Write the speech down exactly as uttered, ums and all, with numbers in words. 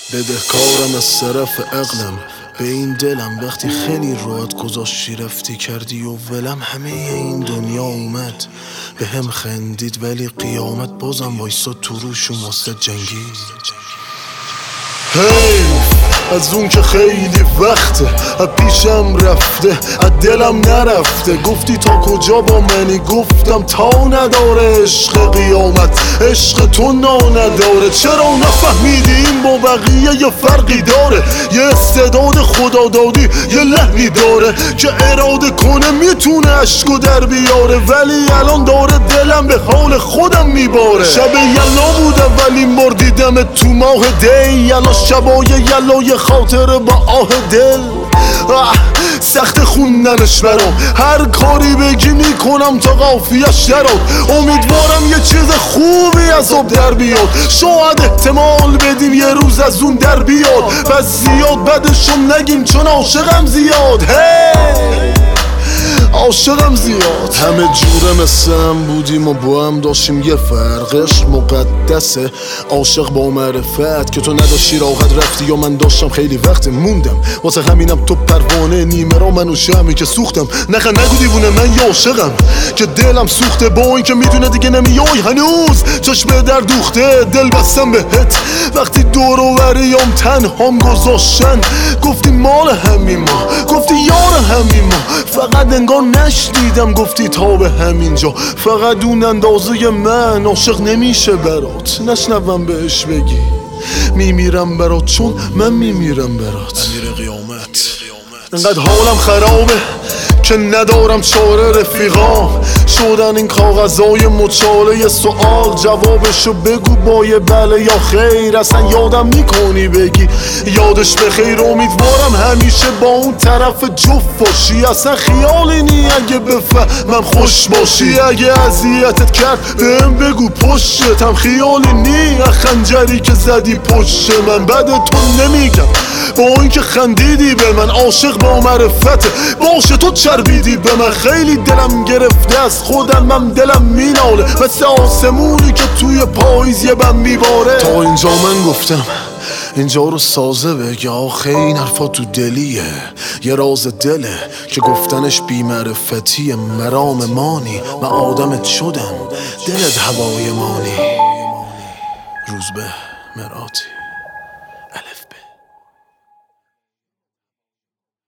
بدهکارم از طرف عقلم به این دلم، وقتی خیلی راحت گذاشتی رفتی کردی و ولم. همه این دنیا اومد به هم خندید ولی قیامت بازم وایساد تو روشون واسه جنگید. حیف از اون که خیلی وقته از پیشم رفته از دلم نرفته. گفتی تا کجا با منی، گفتم تا نداره عشق قیامت، عشق تو نا نداره. چرا نفهمیدی این با بقیه یه فرقی داره؟ یه استعداد خدا دادی یه لحنی داره که اراده کنه میتونه عشقو در بیاره، ولی الان داره دلم به حال خودم میباره. شب یلا بودم ولی مردیدم تو ماه دی، یلا شبای یلای خاطر با آه دل. سخت خوندنش برام، هر کاری بگی میکنم تا قافیش دراد. امیدوارم یه چیز خوبی از آب در بیاد، شاید احتمال بدیم یه روز از اون در بیاد. پس زیاد بدشم نگیم چون عاشقم زیاد. هی عاشقم زیاد. همه جوره مثل هم بودیم و با هم داشتیم یه فرقش مقدسه. عاشق با معرفت که تو نداشتی راحت رفتی یا من داشتم خیلی وقت موندم. واسه همینم تو پروانه نیمه را منو شمی که سوختم. نخه نگو دیوونه من یه عاشقم که دلم سوخته، با این که میدونه دیگه نمیای هنوز چشم در دوخته. دل بستم بهت وقتی دور و بریام تنهام گذاشتن. گفتی مال همین ما، گفتی یار همین ما، فقط انگار نشنیدم گفتی تا به همینجا. فقط اون اندازه من عاشق نمیشه برات، نشنوم بهش بگی میمیرم برات چون من میمیرم برات. امیر قیامت. انقدر حالم خرابه که ندارم چاره، رفیقام شدن این کاغذای مچاله. یه سوال جوابشو بگو با یه بله یا خیر، اصلا یادم میکنی بگی یادش بخیر. امیدوارم همیشه با اون طرف جفت باشی، اصلا خیالی نی اگه بفهمم خوش باشی. اگه اذیتت کرد بهم بگو پشتم، خیالی نی خنجری که زدی پشت من. بعد تو نمیگم با این که خندیدی به من، عاشق با معرفته باشه تو چربیدی به من. خیلی دلم گرفته از خودم، من دلم میناله مثل آسمونی که توی پاییز یه بم میباره. تا اینجا من گفتم اینجا رو سازه بگه، آخه این حرفا تو دلیه، یه راز دله که گفتنش بی معرفتیه. مرام مانی من آدمت شدم، دلت هوای مانی. روزبه مراتی.